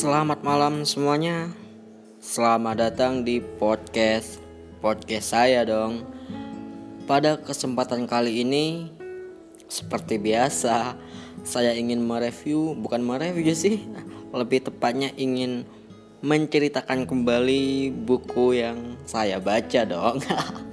Selamat malam semuanya. Selamat datang di podcast saya dong. Pada kesempatan kali ini, seperti biasa, saya ingin bukan mereview sih, lebih tepatnya ingin menceritakan kembali buku yang saya baca dong.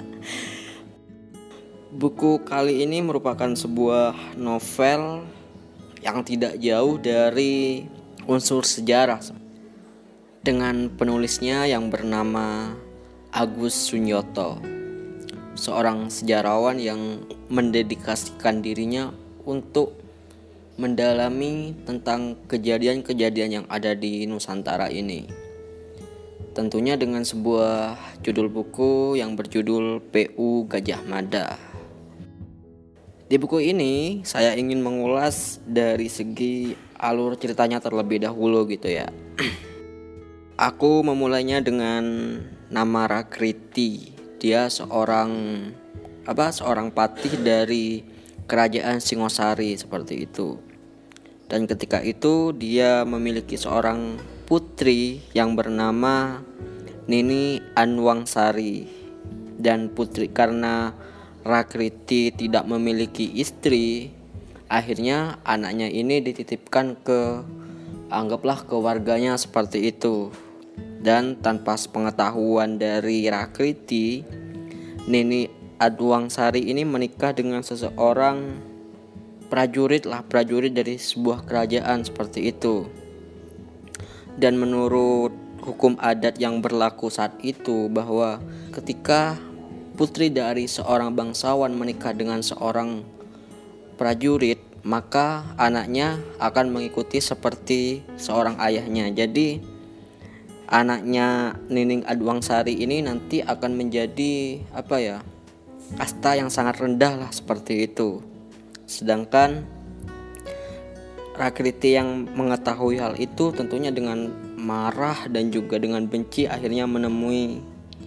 Buku kali ini merupakan sebuah novel yang tidak jauh dari unsur sejarah, dengan penulisnya yang bernama Agus Sunyoto, seorang sejarawan yang mendedikasikan dirinya untuk mendalami tentang kejadian-kejadian yang ada di Nusantara ini. Tentunya dengan sebuah judul buku yang berjudul PU Gajah Mada. Di buku ini saya ingin mengulas dari segi alur ceritanya terlebih dahulu gitu ya. Aku memulainya dengan nama Rakriti. Dia seorang patih dari kerajaan Singosari seperti itu. Dan ketika itu dia memiliki seorang putri yang bernama Nini Anwangsari. Dan putri karena Rakriti tidak memiliki istri, akhirnya anaknya ini dititipkan ke warganya seperti itu. Dan tanpa sepengetahuan dari Rakriti, Nini Adwangsari ini menikah dengan seseorang prajurit dari sebuah kerajaan seperti itu. Dan menurut hukum adat yang berlaku saat itu, bahwa ketika putri dari seorang bangsawan menikah dengan seorang prajurit, maka anaknya akan mengikuti seperti seorang ayahnya. Jadi anaknya Nining Adwangsari ini nanti akan menjadi kasta yang sangat rendah lah seperti itu. Sedangkan Rakriti yang mengetahui hal itu tentunya dengan marah dan juga dengan benci akhirnya menemui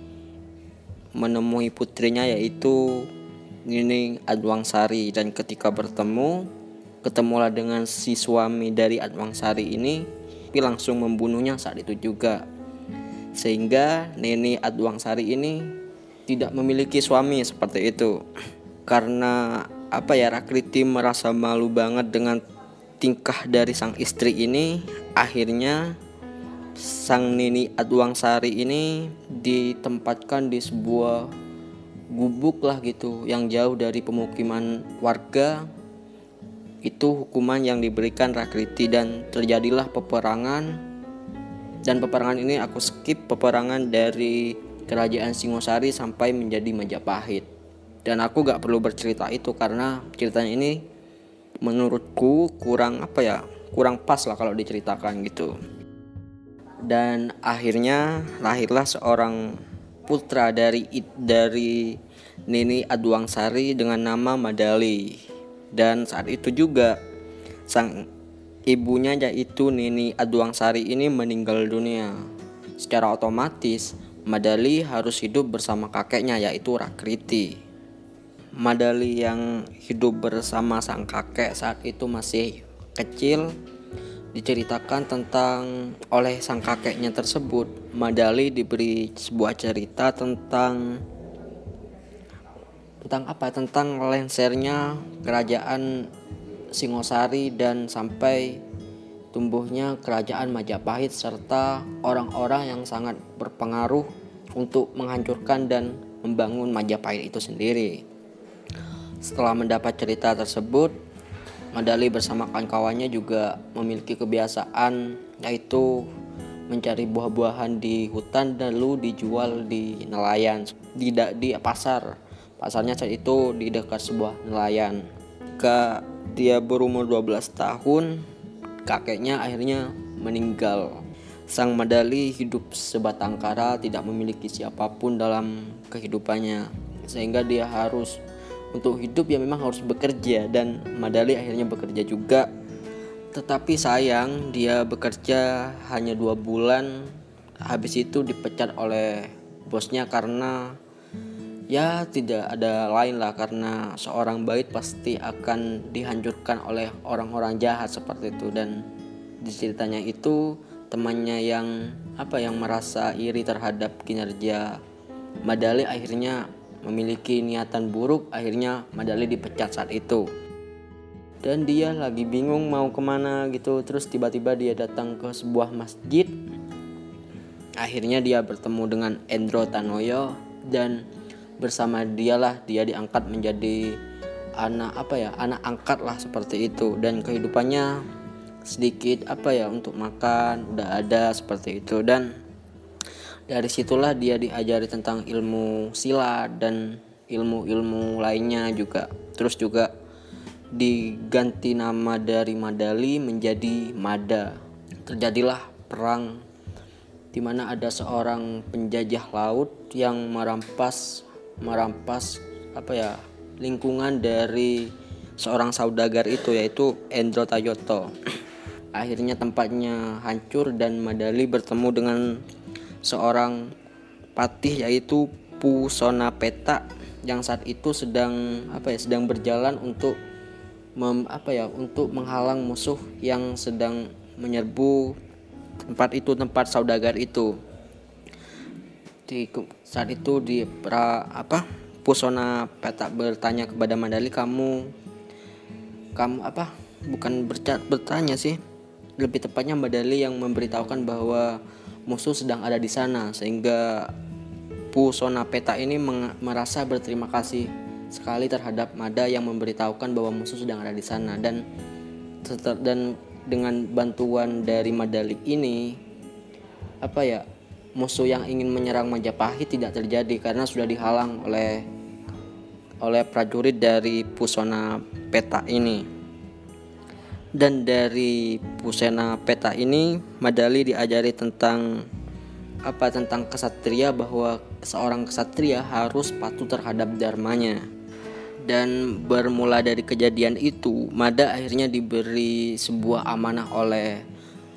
putrinya, yaitu Nining Adwangsari. Dan ketika ketemulah dengan si suami dari Adwangsari ini, tapi langsung membunuhnya saat itu juga. Sehingga Nini Adwangsari ini tidak memiliki suami seperti itu. Karena Rakriti merasa malu banget dengan tingkah dari sang istri ini, akhirnya sang Nini Adwangsari ini ditempatkan di sebuah gubuk yang jauh dari pemukiman warga. Itu hukuman yang diberikan Rakriti, dan terjadilah peperangan. Dan peperangan ini aku skip, peperangan dari kerajaan Singosari sampai menjadi Majapahit. Dan aku gak perlu bercerita itu karena ceritanya ini menurutku kurang pas lah kalau diceritakan gitu. Dan akhirnya lahirlah seorang putra dari Nini Adwangsari dengan nama Madali. Dan saat itu juga sang ibunya, yaitu Nini Adwangsari ini, meninggal dunia. Secara otomatis Madali harus hidup bersama kakeknya, yaitu Rakriti. Madali yang hidup bersama sang kakek saat itu masih kecil. Diceritakan oleh sang kakeknya tersebut, Madali diberi sebuah cerita tentang lengsernya kerajaan Singosari dan sampai tumbuhnya kerajaan Majapahit, serta orang-orang yang sangat berpengaruh untuk menghancurkan dan membangun Majapahit itu sendiri. Setelah mendapat cerita tersebut, Madali bersama kawan-kawannya juga memiliki kebiasaan, yaitu mencari buah-buahan di hutan lalu dijual di nelayan di pasar. Pasarnya saat itu di dekat sebuah nelayan. Ketika dia berumur 12 tahun, kakeknya akhirnya meninggal. Sang Madali hidup sebatang kara, tidak memiliki siapapun dalam kehidupannya, sehingga dia untuk hidup memang harus bekerja. Dan Madali akhirnya bekerja juga. Tetapi sayang, dia bekerja hanya 2 bulan. Habis itu dipecat oleh bosnya karena tidak ada lain lah, karena seorang baik pasti akan dihancurkan oleh orang-orang jahat seperti itu. Dan di ceritanya itu teman-temannya yang merasa iri terhadap kinerja Madali akhirnya memiliki niatan buruk. Akhirnya Madali dipecat saat itu. Dan dia lagi bingung mau kemana gitu. Terus tiba-tiba dia datang ke sebuah masjid. Akhirnya dia bertemu dengan Endro Tanoyo, dan bersama dialah dia diangkat menjadi anak angkat lah seperti itu. Dan kehidupannya sedikit untuk makan udah ada seperti itu. Dan dari situlah dia diajari tentang ilmu silat dan ilmu-ilmu lainnya juga. Terus juga diganti nama dari Madali menjadi Mada. Terjadilah perang di mana ada seorang penjajah laut yang merampas lingkungan dari seorang saudagar itu, yaitu Endro Tayoto. Akhirnya tempatnya hancur dan Madali bertemu dengan seorang patih, yaitu Pusona Peta, yang saat itu sedang berjalan untuk untuk menghalang musuh yang sedang menyerbu tempat saudagar itu. Saat itu Pusona Peta bertanya kepada Madali, kamu bukan bertanya sih, lebih tepatnya Madali yang memberitahukan bahwa musuh sedang ada di sana, sehingga Pusona Peta ini merasa berterima kasih sekali terhadap Mada yang memberitahukan bahwa musuh sedang ada di sana. Dan dengan bantuan dari Madali ini musuh yang ingin menyerang Majapahit tidak terjadi karena sudah dihalang oleh prajurit dari Pusona Peta ini. Dan dari Pusena Peta ini Madali diajari tentang kesatria, bahwa seorang kesatria harus patuh terhadap dharmanya. Dan bermula dari kejadian itu, Mada akhirnya diberi sebuah amanah oleh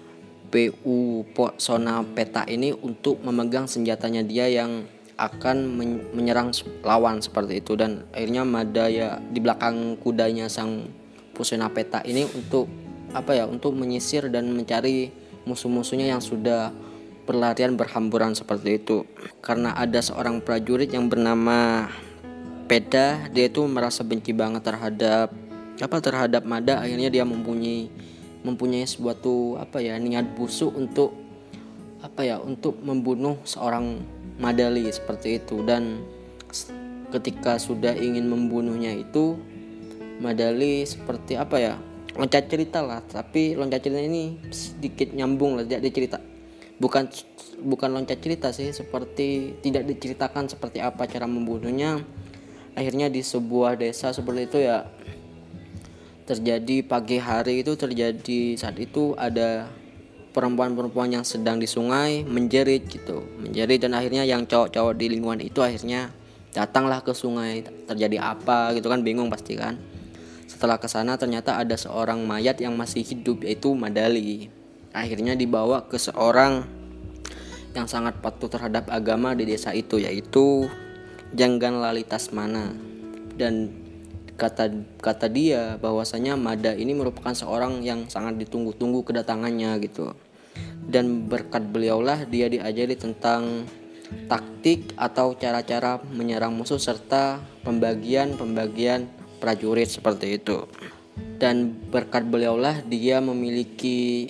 Pusona Peta ini untuk memegang senjatanya dia yang akan menyerang lawan seperti itu. Dan akhirnya Mada di belakang kudanya sang Pusena Peta ini untuk menyisir dan mencari musuh-musuhnya yang sudah berlarian berhamburan seperti itu. Karena ada seorang prajurit yang bernama Peda, dia itu merasa benci banget terhadap Mada. Akhirnya dia mempunyai suatu niat busuk untuk membunuh seorang Madali seperti itu. Dan ketika sudah ingin membunuhnya itu, Madali seperti loncat cerita lah, tapi loncat cerita ini sedikit nyambung lah, tidak dicerita, bukan loncat cerita sih, seperti tidak diceritakan seperti apa cara membunuhnya. Akhirnya di sebuah desa seperti itu terjadi pagi hari itu, saat itu ada perempuan-perempuan yang sedang di sungai menjerit. Dan akhirnya yang cowok-cowok di lingkungan itu akhirnya datanglah ke sungai. Terjadi apa gitu kan, bingung pasti kan. Setelah ke sana ternyata ada seorang mayat yang masih hidup, yaitu Madali. Akhirnya dibawa ke seorang yang sangat patuh terhadap agama di desa itu, yaitu Janggan Lalitasmana. Dan kata dia bahwasanya Mada ini merupakan seorang yang sangat ditunggu-tunggu kedatangannya gitu. Dan berkat beliaulah dia diajari tentang taktik atau cara-cara menyerang musuh serta pembagian prajurit seperti itu. Dan berkat beliaulah dia memiliki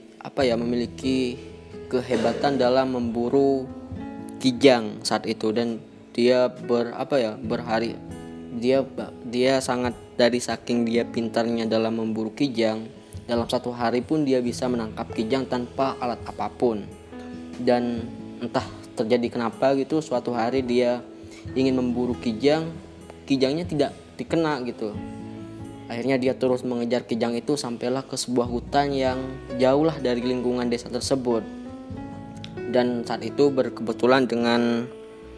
kehebatan dalam memburu kijang saat itu. Dan dia dia sangat, dari saking dia pintarnya dalam memburu kijang, dalam satu hari pun dia bisa menangkap kijang tanpa alat apapun. Dan entah terjadi kenapa gitu, suatu hari dia ingin memburu kijangnya tidak dikena gitu. Akhirnya dia terus mengejar kijang itu sampailah ke sebuah hutan yang jauh lah dari lingkungan desa tersebut. Dan saat itu berkebetulan dengan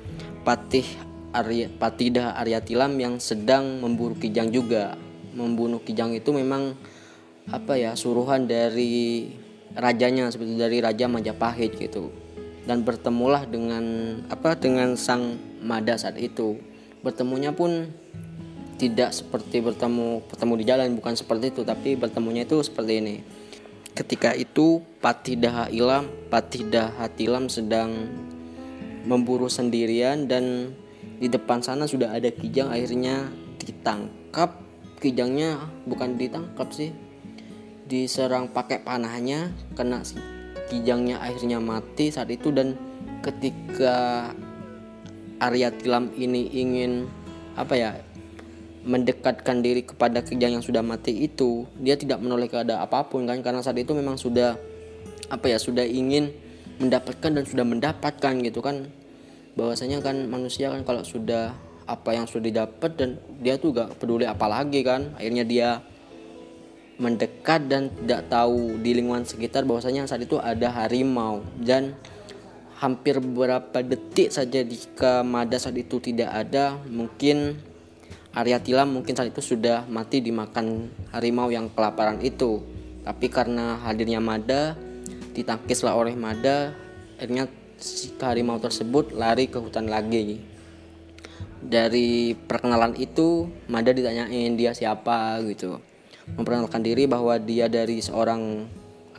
Patidah Aryatilam yang sedang memburu kijang juga. Membunuh kijang itu memang suruhan dari rajanya, seperti dari Raja Majapahit gitu. Dan bertemulah dengan sang Mada saat itu. Bertemunya pun tidak seperti bertemu di jalan, bukan seperti itu, tapi bertemunya itu seperti ini. Ketika itu Patih Daha Tilam sedang memburu sendirian, dan di depan sana sudah ada Kijang. Akhirnya ditangkap. Kijangnya bukan ditangkap sih, diserang pakai panahnya, kena Kijangnya, akhirnya mati saat itu. Dan ketika Arya Tilam ini ingin mendekatkan diri kepada Kijang yang sudah mati itu, dia tidak menoleh keadaan apapun kan, karena saat itu memang sudah sudah ingin mendapatkan dan sudah mendapatkan gitu kan. Bahwasanya kan manusia kan kalau sudah apa yang sudah didapat, dan dia tuh gak peduli apa lagi kan. Akhirnya dia mendekat dan tidak tahu di lingkungan sekitar bahwasanya saat itu ada harimau. Dan hampir beberapa detik saja jika Mada saat itu tidak ada, mungkin Arya Tilam saat itu sudah mati dimakan harimau yang kelaparan itu. Tapi karena hadirnya Mada, ditangkislah oleh Mada, akhirnya si harimau tersebut lari ke hutan lagi. Dari perkenalan itu Mada ditanyain dia siapa gitu, memperkenalkan diri bahwa dia dari seorang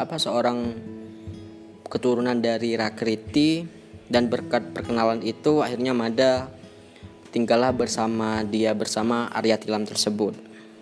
keturunan dari Rakriti. Dan berkat perkenalan itu akhirnya Mada tinggallah bersama Arya Tilam tersebut.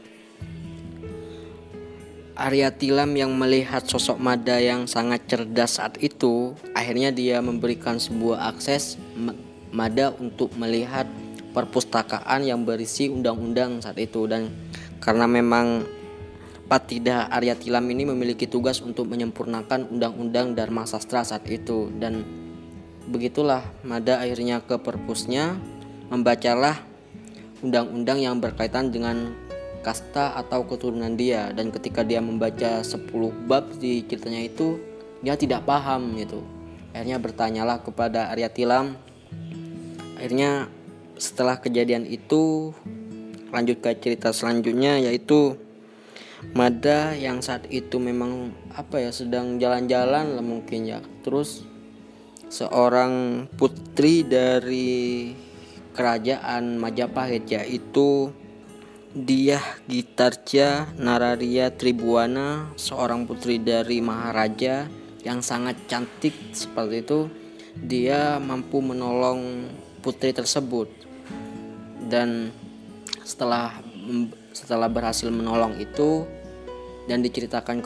Arya Tilam yang melihat sosok Mada yang sangat cerdas saat itu, akhirnya dia memberikan sebuah akses Mada untuk melihat perpustakaan yang berisi undang-undang saat itu. Dan karena memang Patih Daha Arya Tilam ini memiliki tugas untuk menyempurnakan undang-undang Dharma Sastra saat itu, dan begitulah Mada akhirnya ke perpusnya, membacalah undang-undang yang berkaitan dengan kasta atau keturunan dia. Dan ketika dia membaca 10 bab di ceritanya itu, dia tidak paham gitu. Akhirnya bertanyalah kepada Arya Tilam. Akhirnya setelah kejadian itu lanjut ke cerita selanjutnya, yaitu Mada yang saat itu memang sedang jalan-jalan lah mungkin ya. Terus seorang putri dari kerajaan Majapahit, yaitu Dyah Gitarja Nararia Tribuana, seorang putri dari Maharaja yang sangat cantik seperti itu. Dia mampu menolong putri tersebut, dan setelah berhasil menolong itu dan diceritakan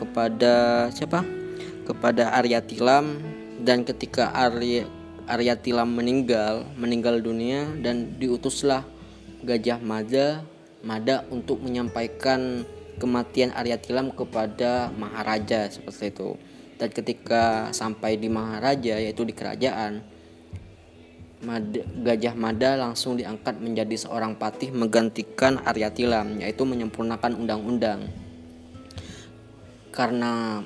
kepada Arya Tilam. Dan ketika Arya Tilam meninggal dunia, dan diutuslah Gajah Mada untuk menyampaikan kematian Arya Tilam kepada Maharaja seperti itu. Dan ketika sampai di Maharaja, yaitu di kerajaan, Gajah Mada langsung diangkat menjadi seorang patih menggantikan Arya Tilam, yaitu menyempurnakan undang-undang. Karena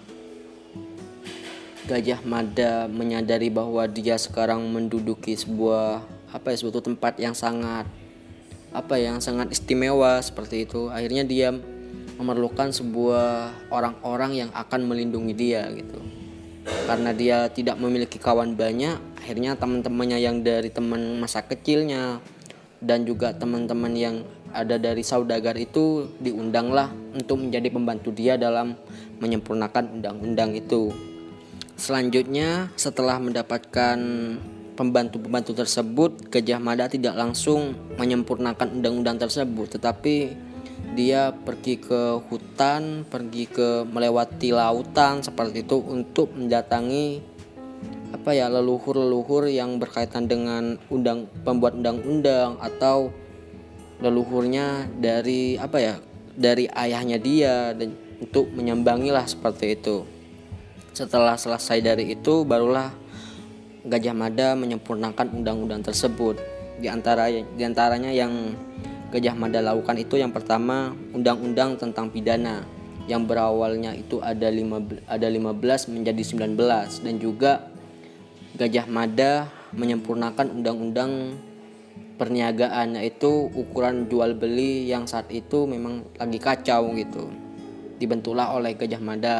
Gajah Mada menyadari bahwa dia sekarang menduduki suatu tempat yang sangat istimewa seperti itu. Akhirnya dia memerlukan sebuah orang-orang yang akan melindungi dia gitu. Karena dia tidak memiliki kawan banyak, akhirnya teman-temannya yang dari teman masa kecilnya dan juga teman-teman yang ada dari saudagar itu diundanglah untuk menjadi pembantu dia dalam menyempurnakan undang-undang itu. Selanjutnya, setelah mendapatkan pembantu-pembantu tersebut, Gajah Mada tidak langsung menyempurnakan undang-undang tersebut, tetapi dia pergi ke hutan, melewati lautan seperti itu untuk mendatangi leluhur-leluhur yang berkaitan dengan pembuat undang-undang, atau leluhurnya dari ayahnya dia, dan untuk menyambangilah seperti itu. Setelah selesai dari itu, barulah Gajah Mada menyempurnakan undang-undang tersebut. Di antaranya yang Gajah Mada lakukan itu, yang pertama undang-undang tentang pidana yang berawalnya itu ada 15 menjadi 19, dan juga Gajah Mada menyempurnakan undang-undang perniagaan, yaitu ukuran jual beli yang saat itu memang lagi kacau gitu. Dibentuklah oleh Gajah Mada.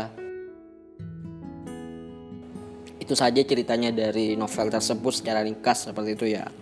Itu saja ceritanya dari novel tersebut secara ringkas seperti itu ya.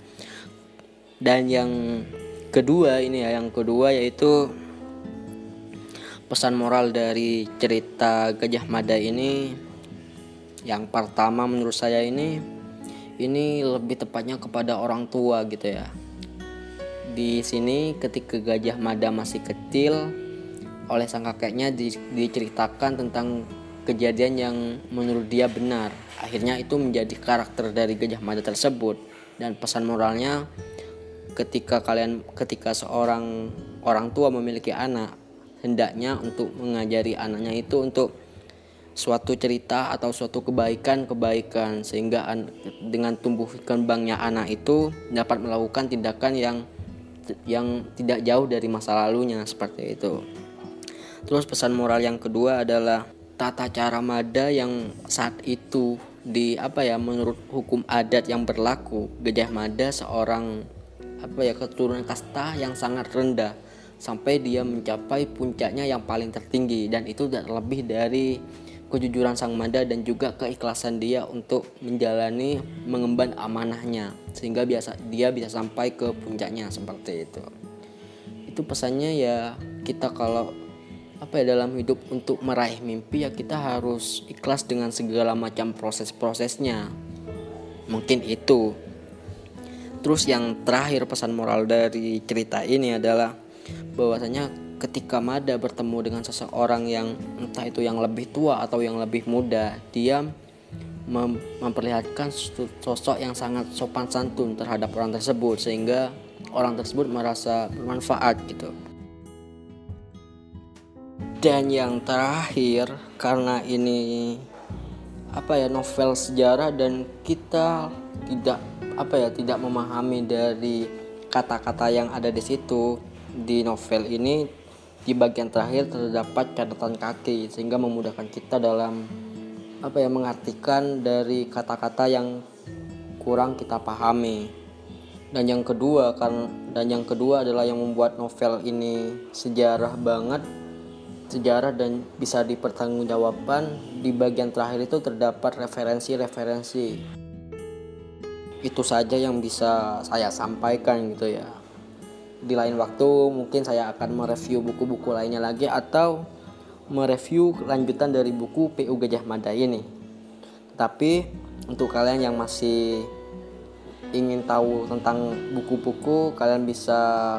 Dan yang kedua yaitu Pesan moral dari cerita Gajah Mada ini, yang pertama menurut saya ini lebih tepatnya kepada orang tua gitu ya. Di sini ketika Gajah Mada masih kecil, oleh sang kakeknya diceritakan tentang kejadian yang menurut dia benar. Akhirnya itu menjadi karakter dari Gajah Mada tersebut. Dan pesan moralnya, ketika seorang orang tua memiliki anak, hendaknya untuk mengajari anaknya itu untuk suatu cerita atau suatu kebaikan, sehingga dengan tumbuh kembangnya anak itu dapat melakukan tindakan yang tidak jauh dari masa lalunya, seperti itu. Terus pesan moral yang kedua adalah tata cara Mada yang saat itu menurut hukum adat yang berlaku, Gajah Mada seorang keturunan kasta yang sangat rendah sampai dia mencapai puncaknya yang paling tertinggi, dan itu tidak lebih dari kejujuran sang Mada dan juga keikhlasan dia untuk mengemban amanahnya sehingga dia bisa sampai ke puncaknya, seperti itu. Itu pesannya ya, kita kalau dalam hidup untuk meraih mimpi ya kita harus ikhlas dengan segala macam proses-prosesnya. Mungkin itu. Terus yang terakhir pesan moral dari cerita ini adalah bahwasanya ketika Mada bertemu dengan seseorang yang entah itu yang lebih tua atau yang lebih muda, dia memperlihatkan sosok yang sangat sopan santun terhadap orang tersebut sehingga orang tersebut merasa bermanfaat gitu. Dan yang terakhir, karena ini novel sejarah dan kita tidak memahami dari kata-kata yang ada di situ, di novel ini di bagian terakhir terdapat catatan kaki sehingga memudahkan kita dalam mengartikan dari kata-kata yang kurang kita pahami. Dan yang kedua adalah yang membuat novel ini sejarah dan bisa dipertanggungjawabkan, di bagian terakhir itu terdapat referensi. Itu saja yang bisa saya sampaikan gitu ya. Di lain waktu mungkin saya akan mereview buku-buku lainnya lagi atau mereview kelanjutan dari buku PU Gajah Mada ini. Tapi untuk kalian yang masih ingin tahu tentang buku-buku, kalian bisa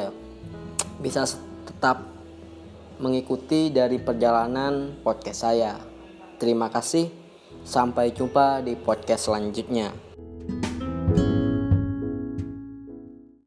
tetap mengikuti dari perjalanan podcast saya. Terima kasih. Sampai jumpa di podcast selanjutnya.